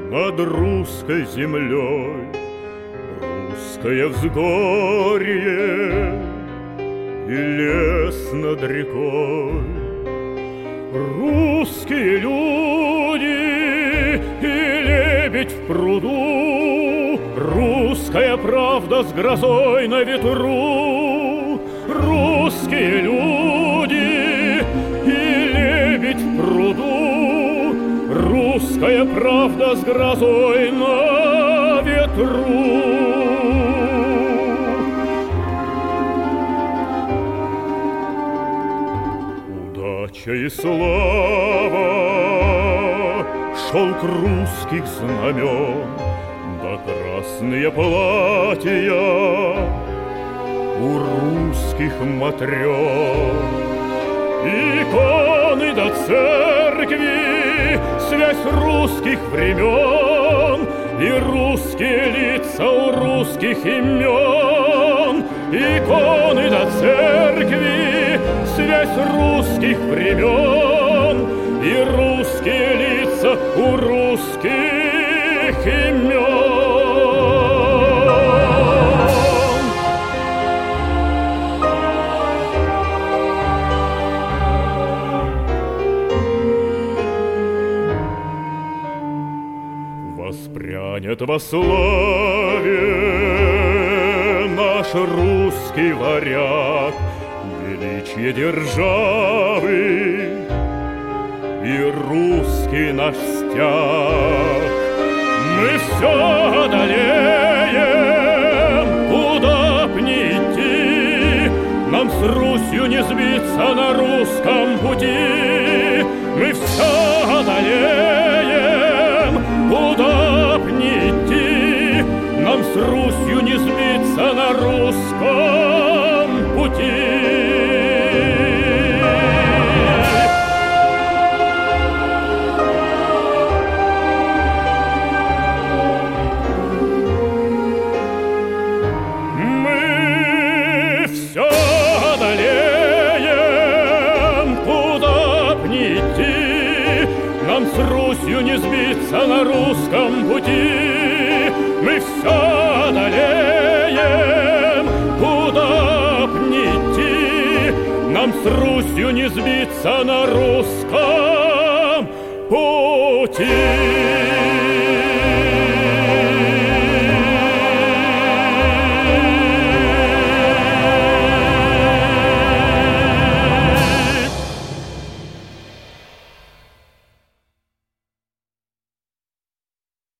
над русской землей, русское взгорье и лес над рекой. Русские люди и лебедь в пруду, русская правда с грозой на ветру. Русские люди и лебедь в пруду, русская правда с грозой на ветру. Удача и слава, шелк русских знамен, да красные платья у русских матрён. Иконы до церкви, связь русских времен, и русские лица у русских имен. Иконы до церкви, связь русских времен, и русские лица у русских имен. Воспрянет во славе наш русский варяг, величие державы и русский наш стяг. Мы все одолеем, куда б ни идти, нам с Русью не сбиться на русском пути. Мы все одолеем, куда б ни идти, нам с Русью не сбиться на русском пути. Мы все одолеем, куда б ни идти, нам с Русью не сбиться на русском пути. Мы все одолеем, куда б ни идти, нам с Русью не сбиться на русском пути.